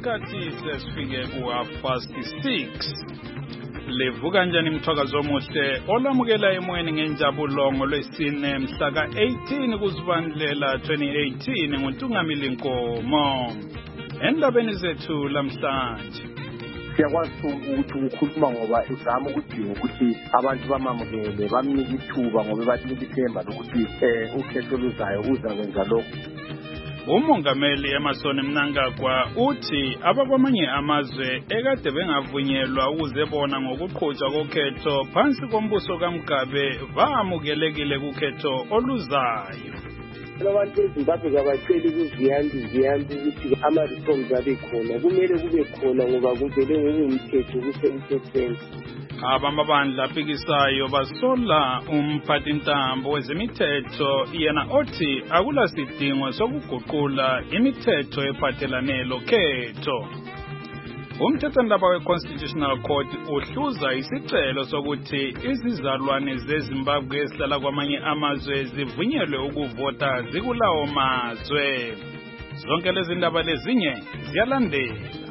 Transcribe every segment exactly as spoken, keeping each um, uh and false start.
isikhathi sesifike ku half past six. Levuka njani mthwakazo omuhle olamukela emoyeni ngenjabulo ngolwesine mhla ka eighteen kuZibandlela twenty eighteen nguNtungamili Nkomo. Endabeni zethu lamhlanje siyakwazi ukuthi ukukhuluma ngoba uzama ukuthi ukuthi abantu bamamukele bamnike ithuba ngoba bathi ithemba lokuthi eh ukhetho luzayo uza kwenza lokho. Umongameli Emmerson Mnangagwa uthi abakwamanye amazwe ekade bengavunyelwa ukuze bona ngokuqhutshwa kokhetho phansi kombuso kaMgabe bamukelekile kukhetho oluzayo. Abantu eZimbabwe kabaceli kuziyandi ziyandi ukuthi ama-reforms abe khona kumele kube khona ngoba kuvele ngokuyimthetho kusemthethweni. Abamabandla apikisayo basola umphathintambo wezemithetho yena othi akula sidingo sokuguqula imithetho ephathelane lokhetho. Umthethwandaba we-Constitutional Court uhluza isicelo sokuthi izizalwane zeZimbabwe ezihlala kwamanye amazwe zivunyelwe ukuvota zikulawo mazwe. Zonke lezi ndaba lezinye ziyalandela.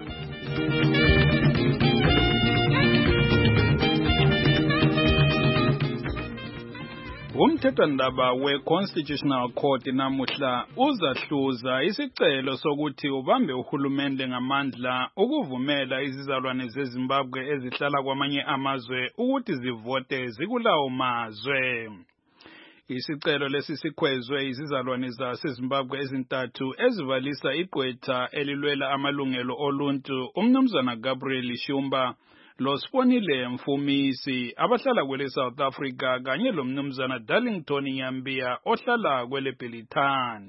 Umthethwandaba we-Constitutional Court namuhla uzahluza isicelo sokuthi ubambe uhulumende ngamandla ukuvumela izizalwane zeZimbabwe ezihlala kwamanye amazwe ukuthi zivote zikulawo mazwe. Isicelo lesi sikhwezwe izizalwane zaseZimbabwe ezintathu ezivalisa igqwetha elilwela amalungelo oluntu uMnumzana Gabriel Shumba loSibonile Mfumisi abahlala kwele South Africa kanye lomnumzana Darlington Nyambia ohlala kwele Bhelithani.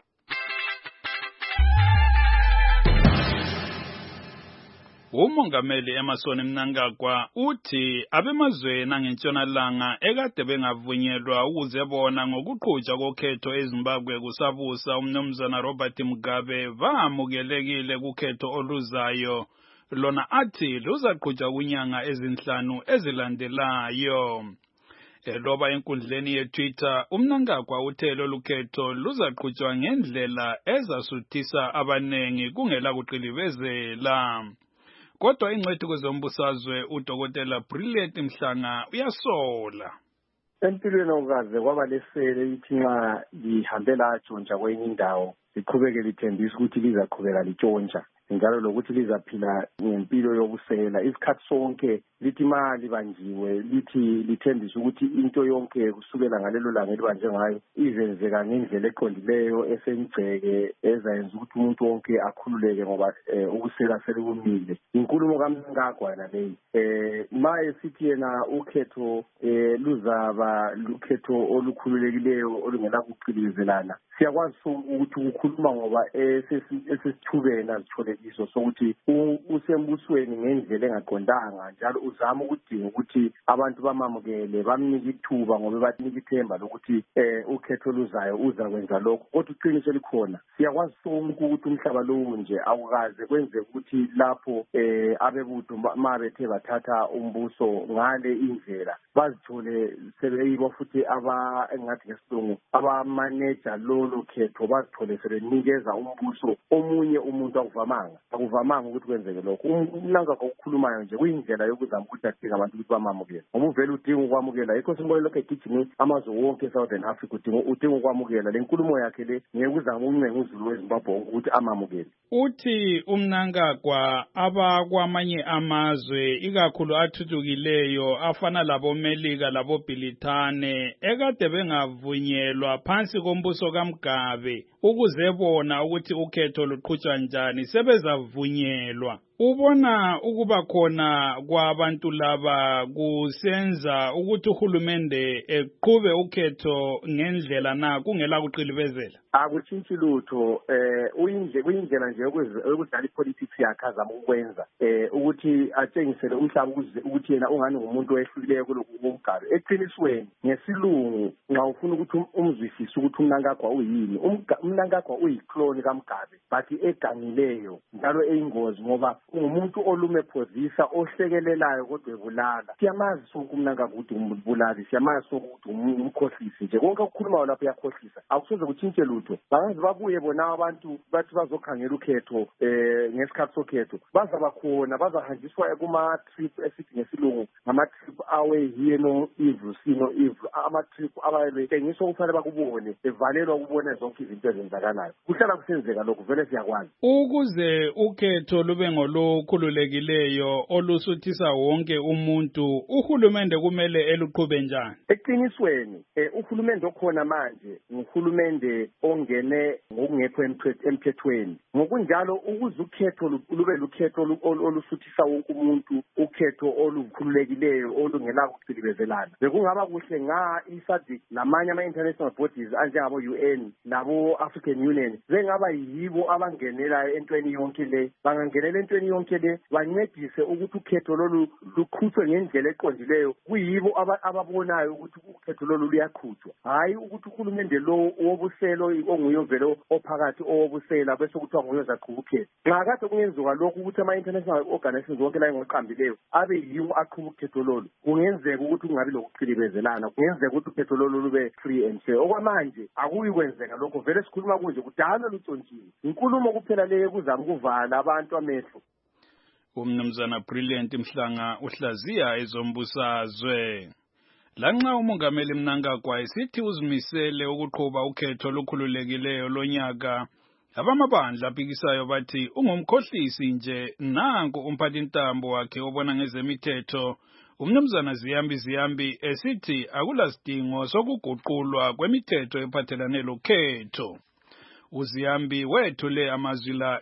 Umongameli Emmerson Mnangagwa uthi abemazweni angentshonalanga ekade bengavunyelwa ukuze bona ngokuqhutshwa kokhetho eZimbabwe kusabusa umnumzana Robert Mugabe bamukelekile kukhetho oluzayo lona athi luzaqhutshwa kunyanga ezinhlanu ezilandelayo. Eloba enkundleni yeTwitter uMnangagwa uthe lolukhetho luzaqhutshwa ngendlela ezasuthisa abanengi kungela kuqilivezela. Kodwa ingcwethi kwezombusazwe uDokotela Brilliant Mhlanga uyasola. Empilweni okaze kwaba lesele lithi nxa lihambe latshontsha kwenye indawo liqhubeke lithembisa ukuthi lizaqhubeka litshontsha njalo lokuthi lizaphila ngempilo yokusela isikhathi sonke lithi mali banjiwe lithi lithembisa ukuthi into yonke kusukela ngalelo langa elibanje ngayo izenzeka ngendlela eqondileyo esemgceke ezayenza ukuthi umuntu wonke akhululeke ngoba ukusela selikumile. Inkulumo kaMnangagwa leyi eh maye sithi yena ukhetho luzaba lukhetho olukhululekileyo olungela kuqilizelana. Siyakwazi ukuthi ukukhuluma ngoba esesithubeni azitholekiso sokuthi usembusweni ngendlela engaqondanga njalo uzama ukudinga ukuthi abantu bamamukele bamnike ithuba ngoba bathi ithemba lokuthi eh ukhetho luzayo uza kwenza lokho. Kodwa iqiniso likhona siyakwazi sonke ukuthi umhlaba lowo nje awukaze kwenze ukuthi lapho eh abebutho mabethe bathatha umbuso ngale indlela bazithole sebeyibo futhi aba engathi ngesilungu aba manager lolo khetho bazithole sebenikeza umbuso omunye umuntu akuvamanga akuvamanga ukuthi kwenzeke lokho. Umnangagwa ukukhulumayo nje kuyindlela yokuzama ukuthi adinga abantu ukuthi bamamukele ngoba uvela udinga ukwamukela yikho simbone lokho egijime amazwe wonke eSouthern Africa udinga udinga ukwamukela le nkulumo yakhe le ngekuzama ukuncenga uZulu weZimbabwe ukuthi amamukele. Uthi uMnangagwa abakwamanye amazwe ikakhulu athuthukileyo afana labo Melika labo Bhelithani ekade bengavunyelwa phansi kombuso kaMgabe ukuze bona ukuthi ukhetho luqhutshwa njani sebezavunyelwa. Ubona ukuba khona kwabantu laba kusenza ukuthi uhulumende eqhube ukhetho ngendlela na kungela kuqilivezela? Akutshintshi lutho eh uyindle kuyindlela nje yokudlala ipolitics yakhe azama ukwenza eh ukuthi atshengisele umhlaba ukuthi yena ungani ngumuntu oyehlukileyo kulokhu kumgabe. Eqinisweni ngesilungu nxa ufuna ukuthi umzwisise ukuthi uMnangagwa uyini uMnangagwa uyiclone kaMgabe bathi egangileyo njalo eyingozi ngoba umuntu olume phozisa ohlekelelayo kodwa ebulala. Siyamazi sonke uMnangagwa ukuthi umbulali siyamazi sonke ukuthi umkhohlisi nje konke ukukhuluma lapho yakhohlisa akusoze kutshintshe lutho lutho. Bangaze babuye bona abantu bathi bazokhangela ukhetho eh ngesikhathi sokhetho bazaba khona bazahanjiswa kuma trip esithi ngesilungu ama trip away here no evil sino evil ama trip abayengisho kufanele bakubone bevalelwa ukubona zonke izinto ezenzakalayo. Kuhlala kusenzeka lokho vele siyakwazi. Ukuze ukhetho lube ngolukhululekileyo olusuthisa wonke umuntu, uhulumende kumele eluqhube njani? Eqinisweni uhulumende okhona manje nguhulumende ongene ngokungekho emthethweni. Ngokunjalo ukuze ukhetho lube lukhetho olusuthisa wonke umuntu, ukhetho olukhululekileyo olungela ukucilibezelana. Bekungaba kuhle nga iSADC namanye ama international bodies anjengabo U N nabo African Union bengaba yibo abangenela entweni yonke le, bangangenela entweni yonke le bancedise ukuthi ukhetho lolu luqhutshwe ngendlela eqondileyo. Kuyibo ababonayo ukuthi ukhetho lolu luyaqhutshwa, hayi ukuthi uhulumende lo wobuselo onguye vele ophakathi owobusela bese kuthiwa nguye ozaqhuba ukhetho. Nxa kade kungenziwa lokhu ukuthi ama international organizations wonke la ngoqambileyo abe yiwo aqhuba ukhetho lolu, kungenzeka ukuthi kungabi lokucilibezelana, kungenzeka ukuthi ukhetho lolu lube free and fair. Okwamanje akuyi kwenzeka lokho, vele sikhuluma kunje kudala lutshontshile. Inkulumo kuphela leyo kuzama ukuvala abantu amehlo. Umnumzana Brilliant Mhlanga uhlaziya ezombusazwe. Lanxa umongameli Mnangagwa esithi uzimisele ukuqhuba ukhetho olukhululekileyo lonyaka, abamabandla aphikisayo bathi ungumkhohlisi nje. Nanku umphathintambo wakhe obona ngezemithetho umnumzana Ziyambi Ziyambi esithi akulasidingo sokuguqulwa kwemithetho ephathelane lokhetho. uZiyambi wethule amazwi la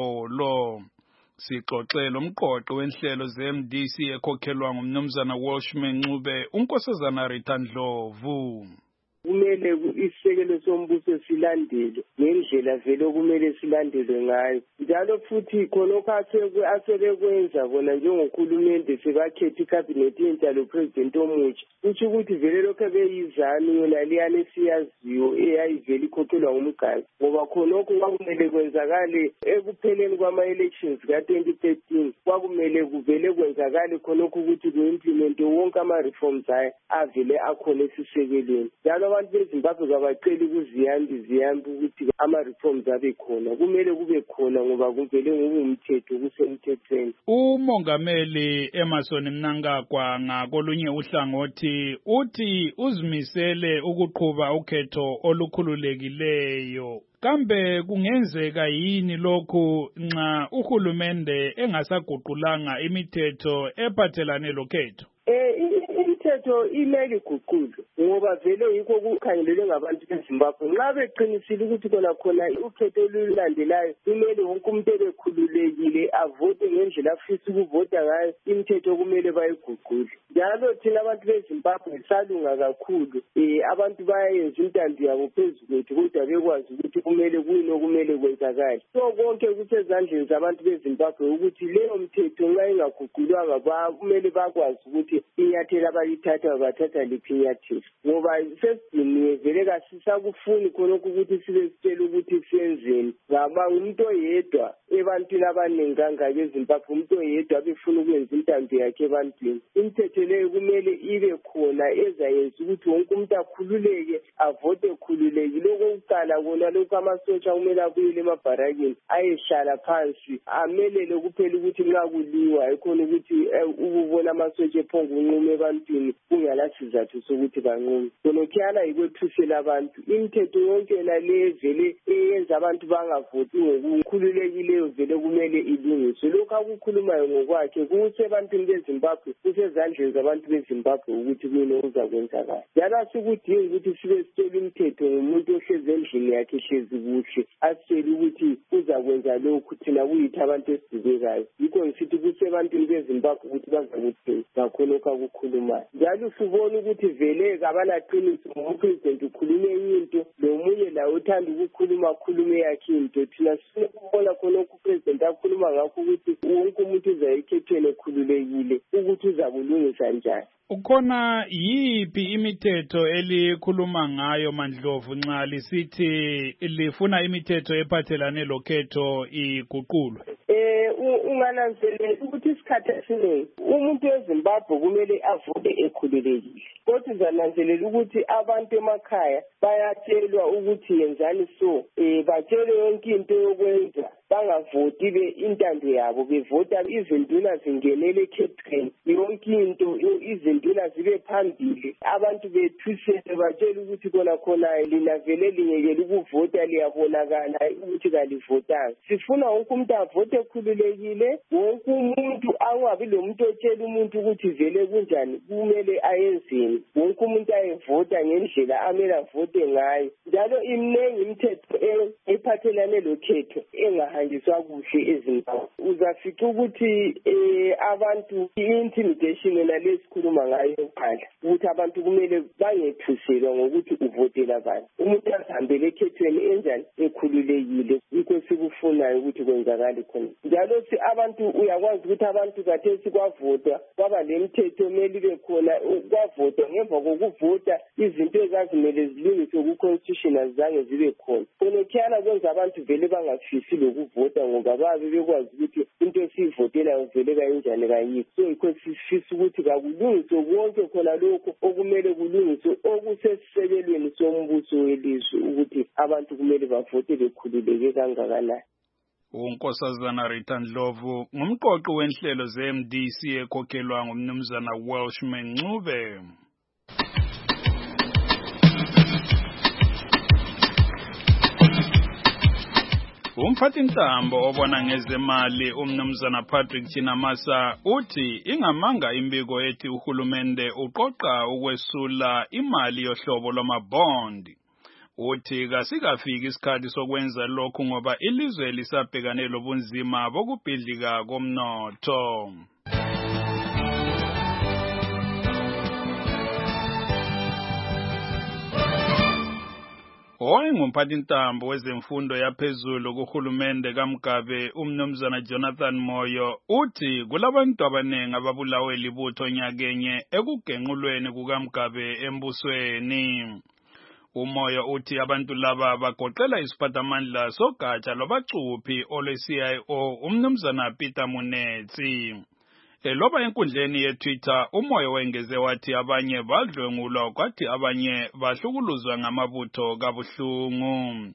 izolo. Sixoxela umqoqo wenhlelo ze-M D C ekhokhelwa ngumnumzana Welshman Ncube, unkosazana Rita Ndlovu. Kumele isisekelo sombuso silandele ngendlela vele okumele silandele ngayo. Njalo futhi khonokho asebekwenza bona njengokhulumende sebakhetha ikhabinethi yentsha lo-president omutsha, kusho ukuthi vele lokho beyizami yona liyane siyaziyo eyayivele ikhokhelwa ngumgqazi, ngoba khonokho kwakumele kwenzakale ekupheleni kwama-elections ka-twenty thirteen. Kwakumele kuvele kwenzakale khonokho ukuthi ku-implemente wonke ama-reforms ayo avele akhona esisekelweni. Njalo abantu beZimbabwe kabaceli kuziyambi ziyambi ukuthi ama-reforms abe khona, kumele kube khona ngoba kuvele ngokungumthetho kusemthethweni. Umongameli Emmerson Mnangagwa ngakolunye uhlangothi uthi uzimisele ukuqhuba ukhetho olukhululekileyo. Kambe kungenzeka yini lokhu nxa uhulumende engasaguqulanga imithetho ephathelane lokhetho? Eh imithetho imele iguqulwe ngoba vele yikho kukhangelelwe ngabantu beZimbabwe. Nxa beqinisile ukuthi kona khona ukhetho olulandelayo kumele wonke umuntu ebekhululekile avote ngendlela afisa ukuvota ngayo, imithetho kumele bayiguqule. Njalo thina abantu beZimbabwe salunga kakhulu, eh abantu bayenza intando yabo phezulu kwethu kodwa bekwazi ukuthi kumele kuyini okumele kwenzakale. So konke kusezandleni zabantu beZimbabwe ukuthi leyo mthetho nxa ingaguqulwanga kumele bakwazi ukuthi inyathela abalithatha bathatha liphi inyathela, ngoba sesidiniwe vele kasisakufuni khonokho ukuthi sibe sitshela ukuthi siyenzeni. Ngaba umuntu oyedwa ebantwini abaningi kangaka eZimbabwe, umuntu oyedwa befuna ukwenza intando yakhe ebantwini. Imithetho leyo kumele ibe khona ezayenza ukuthi wonke umuntu akhululeke avote khululekile. Okokuqala kona lokhu amasotsha kumele abuyele emabharakini ayehlala phansi amelele kuphela ukuthi nxa kuliwa ayikhona ukuthi ukubona amasotsha ephonga unqume ebantwini kungela sizathu sokuthi banqume. Khonokhiyana yikwethusela abantu. Imithetho yonke nale vele eyenza abantu bangavoti ngokukhululekileyo vele kumele ilungiswe. Lokhu akukhulumayo ngokwakhe kusebantwini beZimbabwe, kusezandleni zabantu beZimbabwe ukuthi kuyini okuzakwenzakala. Njalo asikudingi ukuthi sibe sitshela imithetho ngumuntu ohlezi endlini yakhe ehlezi kuhle asitshele ukuthi uzakwenza lokhu thina kuyithi abantu esidubekayo. Yikho ngisithi kusebantwini beZimbabwe ukuthi bazakuthini ngakhonokho akukhulumayo. Njalo sibona ukuthi vele kabalaqiniso ngopresident ukhulume into lomunye lawo uthanda ukukhuluma khulume yakhe into. Thina sifuna khonokho upresident akhuluma ngakho ukuthi wonke umuntu uzayikhethele khululekile ukuthi uzakulungisa njani. Ukhona yiphi imithetho elikhuluma ngayo Mandlovu nxa lisithi lifuna imithetho ephathelane lokhetho iguqulwe? eh ungananzelela ukuthi isikhathi esiningi umuntu weZimbabwe kumele avote ekhululekile. Kodwa uzananzelela ukuthi abantu emakhaya bayatshelwa ukuthi yenzani so, eh batshelwe yonke into yokwenza, bangavoti be intando yabo, bevota izinduna zingenele ekhethweni, yonke into izinduna zibe phambili, abantu bethusele batshela ukuthi kona khona lina vele lingekele ukuvota, liyabonakala ukuthi kalivotanga. Sifuna wonke umuntu avote ekhululekile, wonke umuntu angabi lo muntu otshela umuntu ukuthi vele kunjani kumele ayenzeni, wonke umuntu ayevota ngendlela amele avote ngayo. Njalo imningi imithetho ephathelane lokhetho engahanjiswa kuhle eZimbabwe. Uzafica ukuthi eh abantu i-intimidation nalesikhuluma ngayo eqala ukuthi abantu kumele bangethuselwa ngokuthi uvotela abantu. Umuntu ahambele ekhethweni enjani ekhululekile, yikho sikufunayo ukuthi kwenzakale khona. Njalo si abantu uyakwazi ukuthi abantu kathesi kwavota kwaba lemithetho emeli bekhona kwavota, ngemva kokuvota izinto ezazimele zilungiswe ku-constitution azange zibe khona. Khona khiyana kwenza abantu vele bangafisi lokuvota ngoba babe bekwazi ukuthi into esiyivotela vele kanjani kayikho. So yikho sifisa ukuthi kakulungiswe konke khona lokho okumele kulungiswe okusesisekelweni sombuso welizwe ukuthi abantu kumele bavote bekhululeke kangakanani. uNkosazana Rita Ndlovu ngumqoqi wenhlelo ze-M D C ekhokhelwa ngumnumzana Welshman Ncube. Umphathintambo obona ngezemali umnumzana Patrick Chinamasa uthi ingamanga imbiko ethi uhulumende uqoqa ukwesula imali yohlobo lwamabond. Uthi kasikafiki isikhathi sokwenza lokhu ngoba ilizwe lisabhekane lobunzima bokubhidlika komnotho. Owayengumphathintambo wezemfundo yaphezulu kuhulumende kaMgabe umnumzana Jonathan Moyo uthi kulabantu abanengi ababulawe libutho nyakenye ekugenqulweni kukaMgabe embusweni. Umoyo uthi abantu laba bagoqela isiphathamandla sogatsha lwabacuphi olwe-C I O umnumzana Peter Munetsi. Eloba enkundleni ye-Twitter umoyo wengeze wathi abanye badlwengulwa kwathi abanye bahlukuluzwa ngamabutho kabuhlungu.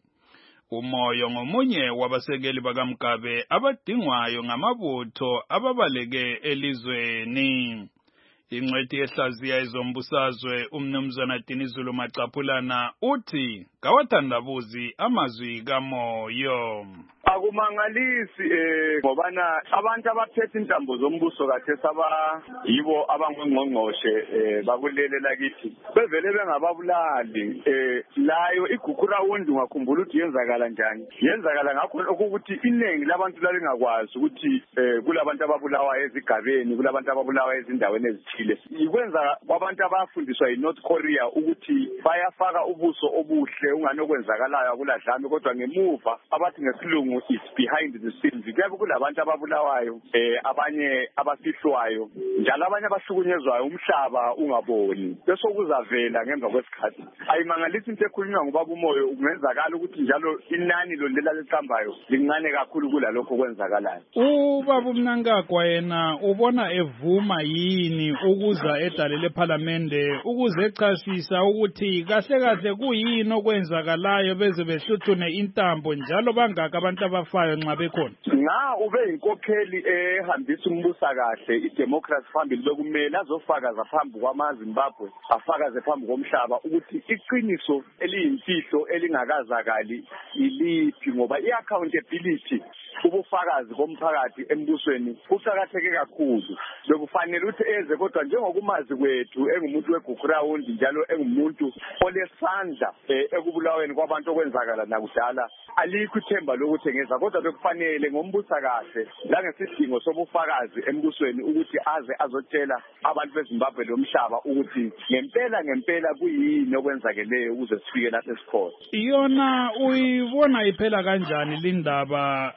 Umoyo ngomunye wabasekeli bakaMgabe abadingwayo ngamabutho ababaleke elizweni. Ingcwethi ehlaziya ezombusazwe umnumzana Dinizulu Macaphulana uthi kawathandabuzi amazwi kaMoyo. Akumangalisi eh ngobana abantu abaphethe intambo zombuso kahle saba yibo abangongqongqoshe eh bakulele lakithi bevele bengababulali eh layo igukurawundi ngakhumbula ukuthi yenzakala njani yenzakala ngakho ukuthi iningi labantu lalingakwazi ukuthi eh kulabantu ababulawa ezigabeni kulabantu ababulawa ezindaweni ezithile ikwenza kwabantu abafundiswa yiNorth Korea ukuthi bayafaka ubuso obuhle unganokwenzakalayo akuladlame kodwa ngemuva abathi ngesilungu is behind the scenes. Kuyabe kulabantu ababulawayo eh abanye abafihlwayo njalo abanye abahlukunyezwayo umhlaba ungaboni bese kuzavela ngemva kwesikhathi. Ayimangalisi into ekhulunywa ngobaba umoyo ungenzakala ukuthi njalo inani lo lela leqambayo lincane kakhulu kulalokho kwenzakalayo. Ubaba uMnankagwa yena ubona evuma yini ukuza edale leParliament ukuze echasisa ukuthi kahle kahle kuyini okwenzakalayo beze behluthune intambo njalo bangaka abantu abafayo nxa bekhona. Nga ube inkokheli ehambisa umbusa kahle idemocracy phambili bekumele azofakaza phambi kwamaZimbabwe afakaze phambi komhlaba ukuthi iqiniso eliyimfihlo elingakazakali iliphi ngoba iaccountability ubufakazi bomphakathi embusweni kuqhakatheke kakhulu. Bekufanele ukuthi eze kodwa njengokumazi kwethu engumuntu wegukurawundi njalo engumuntu olesandla ekubulaweni kwabantu okwenzakala nakudala alikho ithemba lokuthi ngeza kodwa bekufanele ngombusa kahle la ngesidingo sobufakazi embusweni ukuthi aze azotshela abantu beZimbabwe lomhlaba ukuthi ngempela ngempela kuyini okwenzakeleyo ukuze sifike lapha esikhona. Iyona uyibona iphela kanjani lindaba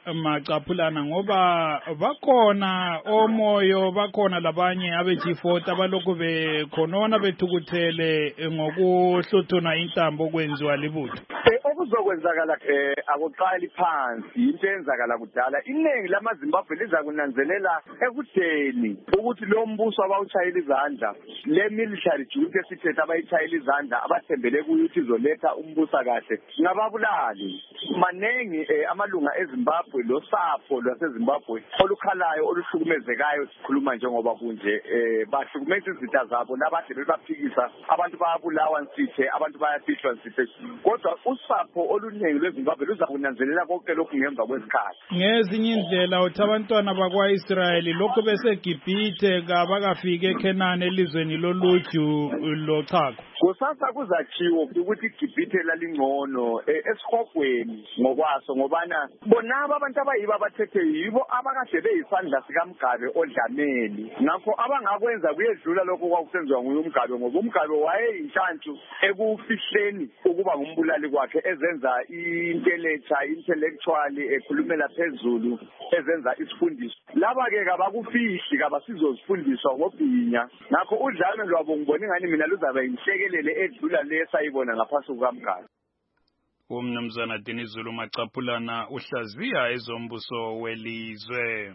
Macaphulana ngoba bakhona omoyo bakhona labanye abe-G forty abalokhu bekhonona bethukuthele ngokuhluthuna intambo okwenziwa libutho. Okuzokwenzakala eh akuqali phansi into eyenzakala kudala iningi lamaZimbabwe liza kunanzelela ekudeni ukuthi lo mbuso abawuchayela izandla le military junta esithethe abayichayela izandla abathembele kuyo ukuthi izoletha umbusa kahle ngababulali manengi eh, amalunga eZimbabwe lo sapho lwaseZimbabwe olukhalayo oluhlukumezekayo sikhuluma njengoba kunje eh bahlukumeza izitha zabo nabade bebaphikisa abantu bayabulawa nsithe abantu bayafihlwa nsithe kodwa usapho oluningi lweZimbabwe luza kunanzelela konke lokhu ngemva kwesikhathi. Ngezinye indlela uthi abantwana bakwa-Israyeli lokhu beseGibhithe kabakafike eKhenani elizweni loluju lochago. Kusasa kuzachiwo ukuthi iGibhithe lalingcono esihogweni ngokwaso ngobana bonaba abantu abayiba abathethe yibo abakade beyisandla sikaMgabe odlameni ngakho abangakwenza kuyedlula lokho kwakusenziwa nguye uMgabe ngoba uMgabe wayeyintshantshu ekufihleni ukuba ngumbulali kwakhe ezenza intellectual intellectually ekhulumela phezulu ezenza isifundiso laba ke kabakufihli kabasizozifundiswa ngobhinya ngakho udlame lwabo ngibona ingani mina luzaba inhlekelele edlula lesayibona ngaphansi kukaMgabe. Umnumzana Dinizulu Macaphulana uhlaziya ezombuso welizwe.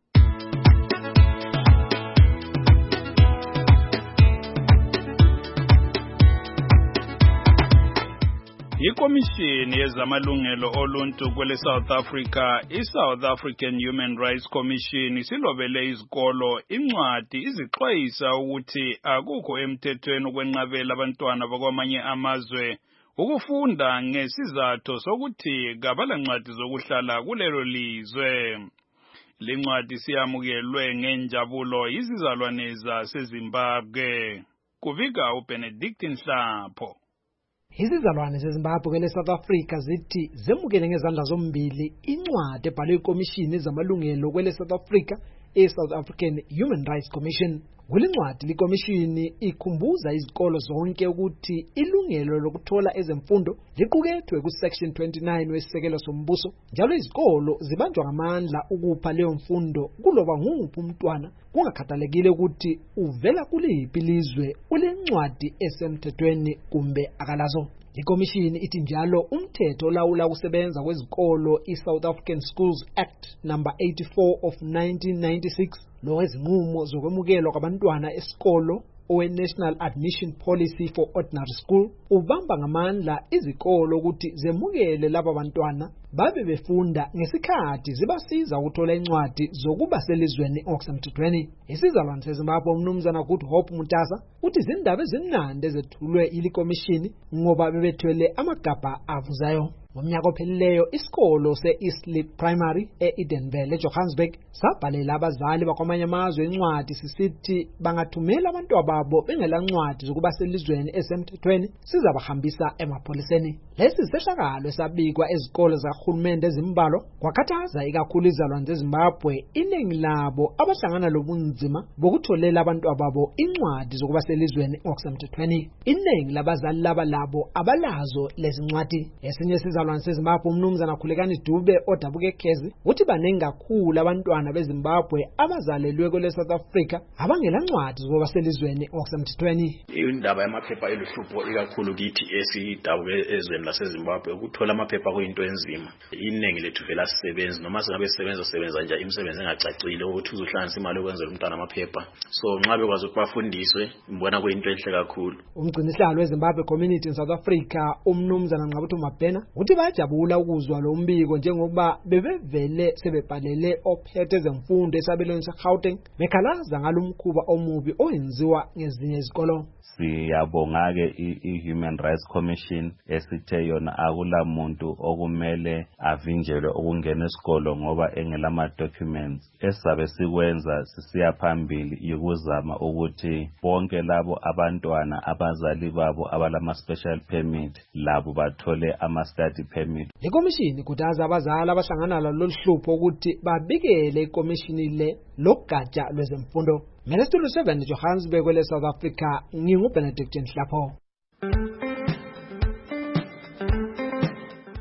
Ikomishini yezamalungelo oluntu kwele South Africa, iSouth African Human Rights Commission silobele izikolo incwadi izixwayisa ukuthi akukho emthethweni ukwenqabela abantwana bakwamanye amazwe ukufunda ngesizathu sokuthi kabalancwadi zokuhlala kulelo lizwe. Lencwadi siyamukelwe ngenjabulo izizalwane zaseZimbabwe. Kuvika uBenedict Nhlapho. Izizalwane zeZimbabwe kwele South Africa zithi zemukele ngezandla zombili incwadi ebhalwe ikomishini ezamalungelo kwele South Africa, iSouth African Human Rights Commission. Kulincwadi likomishini ikhumbuza izikolo zonke ukuthi ilungelo lokuthola ezemfundo liqukethwe ku section twenty-nine wesisekelo sombuso, njalo izikolo zibanjwa ngamandla ukupha leyo mfundo kuloba nguphi umntwana kungakhathalekile ukuthi uvela kuliphi ilizwe ulencwadi esemthethweni kumbe akalazo. Ikomishini ithi njalo umthetho olawula ukusebenza kwezikolo iSouth African Schools Act number eighty-four of nineteen ninety-six lo ezinqumo zokwemukelwa kwabantwana esikolo owe-National Admission Policy for Ordinary School ubamba ngamandla izikolo ukuthi zemukele laba bantwana babe befunda ngesikhathi zibasiza ukuthola incwadi zokuba selizweni okusemthethweni. Isizalwane seZimbabwe umnumzana Good Hope Mutasa uthi izindaba ezimnandi ezethulwe ilikomishini ngoba bebethwele amagabha avuzayo. Ngomnyaka ophelileyo isikolo se-Eastleigh Primary e-Edenville eJohannesburg sabhalela abazali bakwamanye amazwe incwadi sisithi bangathumela abantu ababo bengelancwadi zokuba selizweni esemthethweni sizabahambisa emapholiseni. Lesi sishakalo esabikwa ezikolo zikahulumende ezimbalwa kwakhathaza ikakhulu izizalwane zeZimbabwe iningi labo abahlangana lobunzima bokutholela abantu ababo incwadi zokuba selizweni okusemthethweni. Iningi labazali laba labo abalazo lezi ncwadi. Esinye sizalwane seZimbabwe umnumzana Khulekani Dube odabuke Khezi uthi baningi kakhulu abantwana beZimbabwe abazalelwe kwele South Africa abangela ncwadi zokuba selizweni okusemthethweni. Indaba yamaphepha eluhlupho ikakhulu kithi esidabuke ezweni laseZimbabwe ukuthola amaphepha kuyinto enzima. Iningi lethu vela sisebenza noma singabe sisebenza sebenza nje imisebenzi engacacile ukuthi uzohlanganisa imali yokwenzela umntwana amaphepha. So nxa bekwazi ukubafundiswe ngibona kuyinto enhle kakhulu. Umgcinisihlalo weZimbabwe Community in South Africa umnumzana Ngqabutho Mabhena uthi bajabula ukuzwa lo mbiko njengoba bebevele sebebhalele ophethe ezemfundo esabelweni seGauteng bekhalaza ngalomkhuba omubi owenziwa ngezinye izikolo. Siyabonga ke i-Human Rights Commission esithe yona akula muntu okumele avinjelwe ukungena esikolo ngoba engelama documents. Esabe sikwenza sisiya phambili ukuzama ukuthi bonke labo abantwana abazali babo abalama special permit labo bathole ama study permit. Ikomishini kuthaza abazali abahlangana lalolu hlupho ukuthi babikele ikomishini le logatsha lwezemfundo. Minister seven Johannesburg kwele South Africa nginguBenedict Nhlapho. On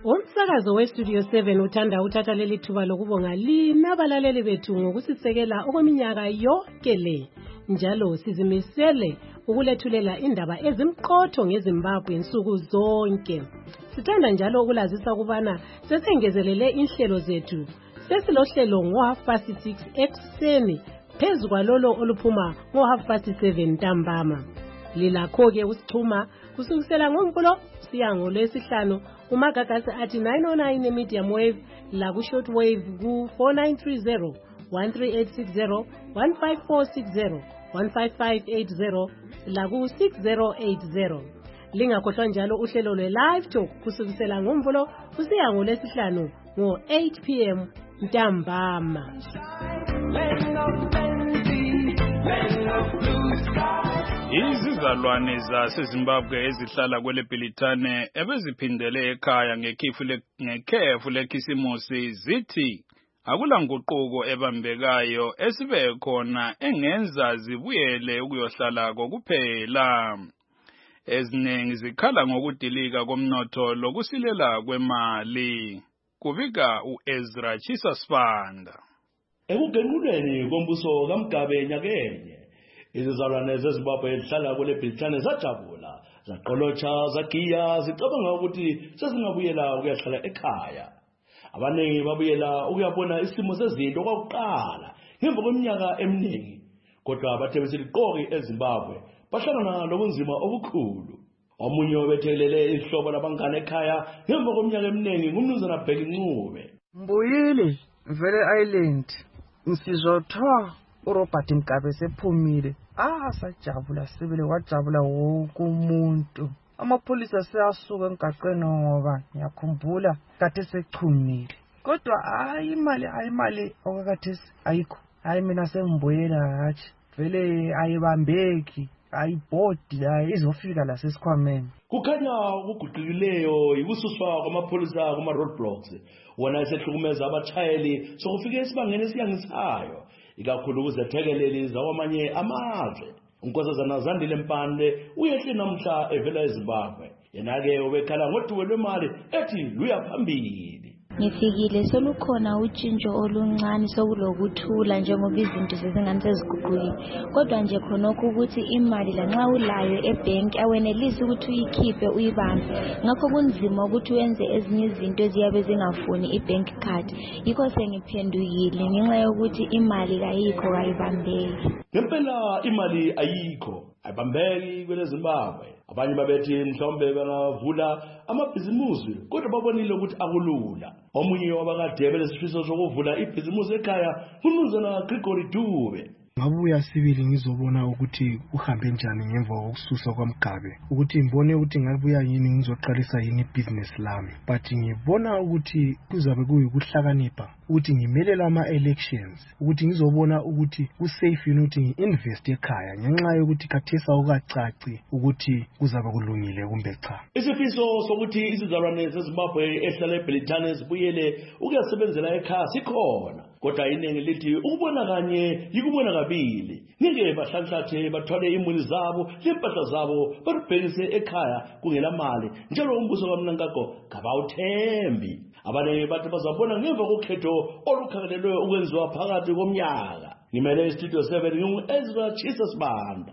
Umsakazo we-Studio seven uthanda uthatha leli thuba lokubonga lina abalaleli bethu ngokusisekela okweminyaka yonke le. Njalo sizimisele ukulethulela indaba ezimqotho ngeZimbabwe nsuku zonke. Sithanda njalo ukulazisa ukubana sesengezelele inhlelo zethu. Sesilohlelo ngo half past six ekuseni phezu kwalolo oluphuma ngo half past seven ntambama. Lilakho-ke usixhuma kusukisela ngoMvulo siya ngoLwesihlanu umagagasi athi nine oh nine medium wave la ku short wave ku four nine three zero one three eight six zero one five four six zero one five five eight zero la ku six zero eight zero. Lingakhohlwa njalo uhlelo lwe live talk kusukisela ngoMvulo kusiya ngoLwesihlanu ngo eight p m ntambama. Izizalwane zaseZimbabwe ezihlala kwele Bhilitane ebeziphindele ekhaya ngekhefu ngekhefu lekhisimusi zithi akula nguquko ebambekayo esibe khona engenza zibuyele ukuyohlala kokuphela. Eziningi zikhala ngokudilika komnotho lokusilela kwemali. Kubika uEzra Chisasfanda. Ekugenqulweni kombuso kaMgabe nyakenye izizalwane zeZimbabwe ezihlala kwele Bhilitane zajabula zaqolotsha zagiya zicabanga ukuthi sezingabuyela ukuyahlala ekhaya. Abaningi babuyela ukuyabona isimo sezinto kwakuqala ngemva kweminyaka eminingi, kodwa bathe besiliqoki eZimbabwe bahlangana nobunzima obukhulu. Omunye obethelele ihlobo labangane ekhaya ngemva kweminyaka eminingi ngumnumzana Bheki Ncube. Mbuyile Vele Island ngisizotha uRobert Mgabe sephumile. Ah sajabula sibele wajabula wonke umuntu. Amapholisa seyasuka emgaqweni ngoba ngiyakhumbula kade sechumile. Kodwa hayi imali hayi imali okakathesi ayikho. Hayi mina sengibuyela hathi vele ayibambeki. Ayibhodi hayi izofika la sesikhwameni. Kukhanya ukuguqukileyo ikususwa kwamapholisa kuma roadblocks wona esehlukumeza abatshayeli sokufika esibangeni esiyangisayo ikakhulu ukuzethekeleli zawamanye amazwe. Unkosazana Zandile Mpande uyehle namhla evela eZimbabwe, yena-ke ubekhala ngoduwe lwemali ethi luya phambili. Ngifikile solukhona utshintsho oluncane sokulokuthula njengoba izinto sezingani seziguqukile, kodwa nje khonokho ukuthi imali lanxa ulayo ebhenki awenelisi ukuthi uyikhiphe uyibambe, ngakho kunzima ukuthi wenze ezinye izinto eziyabe zingafuni ibank card. Yikho sengiphendukile ngenxa yokuthi imali kayikho kayibambeki. Ngempela imali ayikho ayibambeki kwele Zimbabwe. Abanye babethi mhlawumbe bangavula amabhizimusi kodwa babonile ukuthi akulula. Omunye wabakade belesifiso sokuvula ibhizimusi ekhaya ngumnumzana Gregory Dube. Ngabuya sibili ngizobona ukuthi uhambe njani ngemva kokususwa kwaMgabe, ukuthi ngibone ukuthi ngabuya yini ngizoqalisa yini business lami, but ngibona ukuthi kuzabe kuyikuhlakanipha ukuthi ngimelela ama elections ukuthi ngizobona ukuthi kusafe yini ukuthi ngiinvest ekhaya ngenxa yokuthi kathesa okacaci ukuthi kuzabe kulungile kumbe cha. Isifiso sokuthi izizalwane zeZimbabwe ehlala eBhilitane zibuyele ukuyasebenzela ekhaya sikhona, kodwa iningi lithi ukubona kanye yikubona kabili. Ngeke bahlanhlathe bathwale imuli zabo lempahla zabo baribhekise ekhaya kungela mali njalo umbuso kaMnangagwa kabawuthembi. Abanye bathi bazabona ngemva kokhetho olukhangelelwe ukwenziwa phakathi komnyaka. Ngimele iStudio seven ngingu-Ezra Chisasbanda.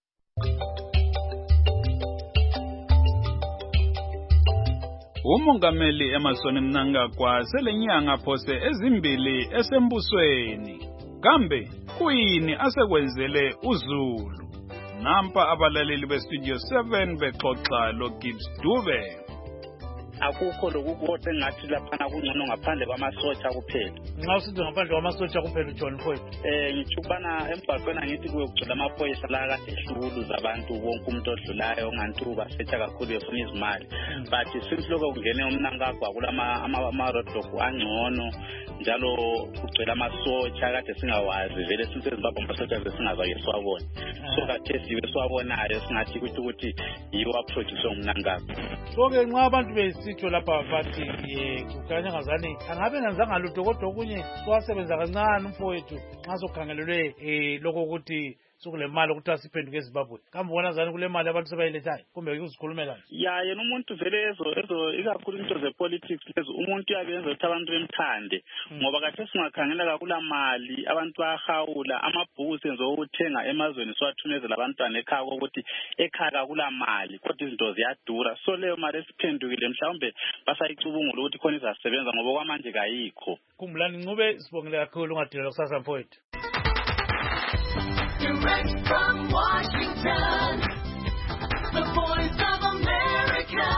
Umongameli Emmerson Mnangagwa selenyanga phose ezimbili esembusweni. Kambe kuyini asekwenzele uZulu? Nampa abalaleli beStudio seven bexoxa lo Gibbs Dube. Akukho lokukodwa engathi lapha kungcono ngaphandle kwamasotsha kuphela. Nxa usithi ngaphandle kwamasotsha kuphela John Foyd. Eh ngithubana emgaqweni ngithi kuyogcila amaphoyisa la kade ehluluza abantu wonke umuntu odlulayo ongantuba setha kakhulu efuna izimali. But since lokho kungene uMnangagwa kulama ama roadblock angcono njalo kugcila amasotsha kade singawazi vele since Zimbabwe amasotsha besingazake siwabona. So kade sibe siwabonayo singathi ukuthi ukuthi yiwa produce uMnangagwa. So ke nxa abantu besi sitho lapha bathi kukhanya ngazani angabe ngenzanga lutho kodwa okunye kwasebenza kancane umfowethu nxa sokhangelelwe eh lokho ukuthi sokule mali ukuthi asiphenduke eZimbabwe kambe ubona zani kule mali abantu sebayilethayo kumbe ukuzikhulumelana ya yena umuntu vele ezo ezo ikakhulu into ze-politics lezo umuntu uyabenza ukuthi abantu bemthande ngoba kade singakhangela kakula mali abantu bayahawula amabhuku senze ukuthenga emazweni siwathumezela abantwana ekhaya ukuthi ekhaya kakula mali kodwa izinto ziyadura so leyo mali esiphendukile mhlawumbe basayicubungula ukuthi khona izasebenza ngoba kwamanje kayikho khumbulani Ncube sibongile kakhulu ungadinela kusasa mfowethu. Direct from Washington, the voice of America,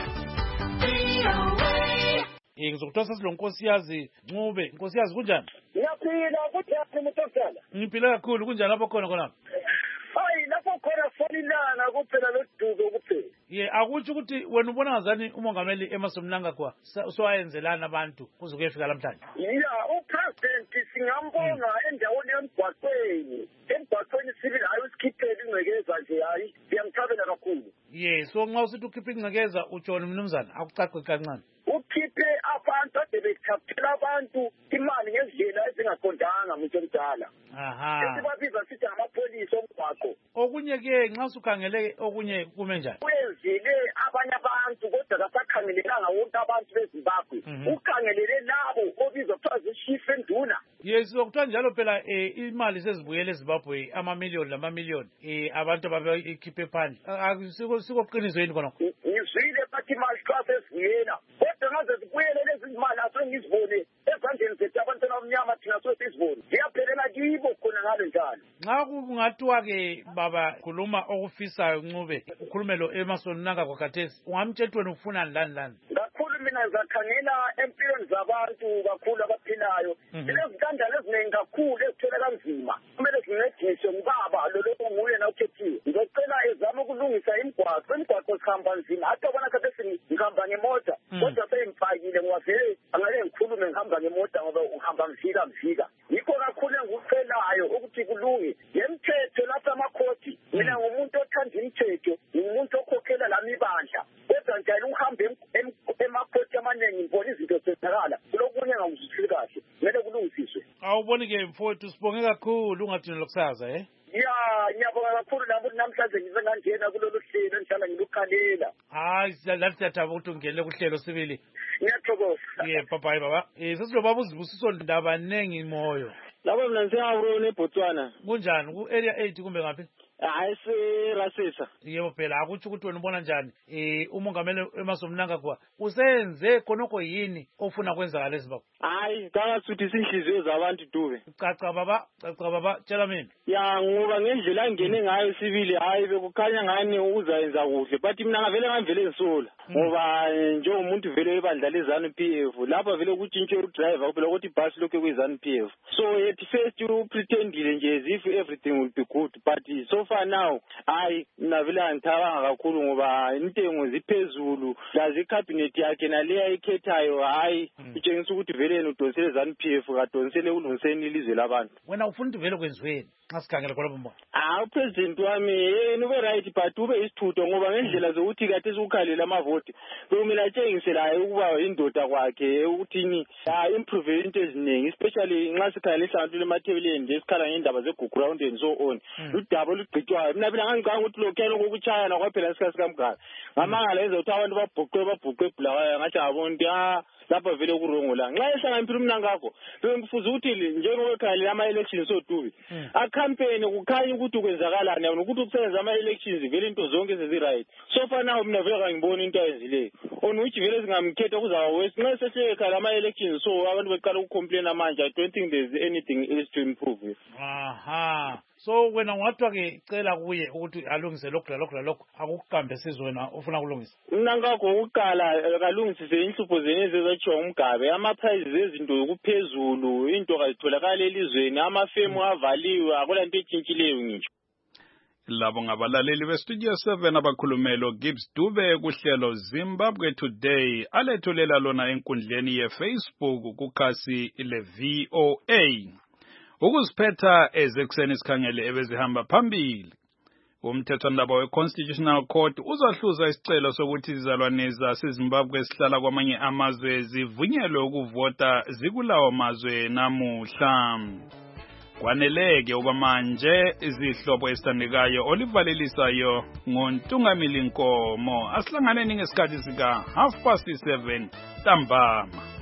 V O A. Eh ngizokuthosa silo nkosiyazi Ncube, nkosiyazi kunjani? Ngiyaphila ukuthi yaphi mntokala. Ngiphila kakhulu kunjani lapho khona khona? Hayi lapho khona fonilana kuphela loduzo kuphela. Ye akuthi ukuthi wena ubona ngazani umongameli Emmerson Mnangagwa sowayenzelana abantu kuze kuyefika namhlanje. Ya upresident singambonga endaweni emgwaqweni. Emgwaqweni sibili hayi usikhiphele ingcekeza nje hayi siyamthabela kakhulu. Ye so nxa usithi ukhipha ingcekeza utshona mnumzana akucace kancane. Ukhiphe abantu ade bethaphela abantu imali ngendlela ezingaqondanga umuntu omdala. Aha. Esibabiza sithi amapolisa omgwaqo. Okunye ke nxa usukhangele okunye kume njani? Wenzile abanye abantu kodwa kasakhangelelanga wonke abantu beZimbabwe. Ukhangelele labo obizwa kuthiwa zishifa enduna. Yes sokuthiwa njalo phela imali sezibuyele eZimbabwe amamiliyoni lamamiliyoni eh abantu ababekhiphe phandle. Akusiko sikoqiniso yini khona? Ngizwile bathi imali xa sezibuyela. Kodwa ngaze zibuyele lezi imali asengizibone ezandleni zethu abantwana abamnyama thina sosizibone. Ziyaphelela kibo khona ngalo njalo. Nxa kungathiwa ke baba khuluma okufisayo Ncube ukhulumelo Emmerson Mnangagwa khathesi ungamtshela wena ufuna lani lani? Kakhulu mina ngizakhangela empilweni zabantu kakhulu abaphilayo. Silezikandalo eziningi kakhulu ezithola kanzima. Kumele sincediswe ngubaba lo lo nguye na ukhethiwe. Ngizocela ezama ukulungisa imigwaqo. Imigwaqo sihamba nzima. Hatta bona khathesi ngihamba ngemota. Kodwa sengifakile ngoba vele angeke ngikhulume ngihamba ngemota ngoba uhamba mfika mfika. Yikho kakhulu engikucelayo ukuthi kulunge. Yemthetho lapha amakhoti. Mina ngumuntu othanda imithetho, ngumuntu okhokhela lami ibandla. Kodwa njalo uhambe emakhoti amaningi ngibona izinto zenzakala. Kulokunye engakuzwisisi kahle. Kumele kulungisiswe. Awuboni ke mfowethu sibonge kakhulu ungathini lokusaza eh? Ya, ngiyabonga kakhulu lapho namhlanje ngize ngangena kulolu hlelo enhlala ngilukhalela. Hayi lathi siyathaba ukuthi ungene kuhlelo sibili. Ngiyathokoza. Yeah, bye bye baba. Eh sesizobaba uzibusiso ndaba nengi moyo. Lapho mina ngisengabona eBotswana. Kunjani ku area eight kumbe ngaphi? Hayi se Rasisa. Yebo phela akuthi ukuthi wena ubona njani eh umongameli Emmerson Mnangagwa usenze khonoko yini ofuna kwenzakala eZimbabwe? Hayi ngakasuthi inhliziyo zabantu dube. Caca baba, caca baba tshela mina. Ya ngoba ngendlela angene ngayo sibili hayi bekukhanya ngani uzayenza kuhle but mina ngavele ngavele ngisola ngoba njengomuntu vele ebandla lezanu P F lapha vele kutshintshe udriver phela ukuthi ibus lokho kuyizanu P F so at first you pretendile nje as if everything will be good but so far now hayi mina vele angithabanga kakhulu ngoba intengo ziphezulu lazi icabinet yakhe naleya ikhethayo hayi itshengisa ukuthi vele udonsele zanu P F kadonsele ulungiseni ilizwe labantu. Wena ufuna vele kwenziweni xa sikhangela kwalabo mbona? Ah upresident wami yena ube right but ube isithutho ngoba ngendlela zokuthi kade sikukhalela amavoti bekumele atshengiselayo ukuba indoda kwakhe ukuthini ah improve into eziningi especially nxa sikhangelisa abantu lemathebeleni nje sikhala ngendaba ze-go ground and so on ludaba olugcitshwayo mina phela ngangicanga ukuthi lokhuyana kokuchayana kwaphela isikhathi sikamgaba ngamangala yenza ukuthi abantu babhuqwe babhuqwe ebhulawayo ngathi abona ukuthi ah lapha vele kurongo la nxa ehlangana Mnangagwa bemfuza ukuthi njengoba ekhalela ama-elections odubi acampaign kukhanya ukuthi kwenzakalani yabona ukuthi ukusebenza ama-elections vele into zonke sezi-right so far now mina vele kangiboni into ayenzileyo on which vele singamkhetha kuzaba west nxa sehlekhala ama-elections so abantu beqala ukucomplaina manje I don't think there's anything else to improve. Aha so wena ungathiwa ke cela kuye ukuthi alungise lokhu lalokhu lalokhu akukuqambe sizwe wena ufuna kulungisa? Mnangagwa ukuqala kalungisise inhlupho zeni ezezatshiwa ngumgabe ama-prices ezinto kuphezulu into kazitholakala elizweni amafemu avaliwe akula nto etshintshileyo ngisho. Labo ngabalaleli bestudio seven abakhulumelo Gibbs Dube kuhlelo Zimbabwe Today alethulela lona enkundleni ye-Facebook kukhasi le-V O A. Ukuziphetha ezekuseni sikhangele ebezihamba phambili. Umthethwandaba we-Constitutional Court uzahluza isicelo sokuthi izizalwane zaseZimbabwe esihlala kwamanye amazwe zivunyelwe ukuvota zikulawo mazwe namuhla. kwaneleke okwamanje izihlobo esithandekayo olivalelisayo ngontungamili Nkomo. Asihlanganeni ngesikhathi sika half past seven ntambama.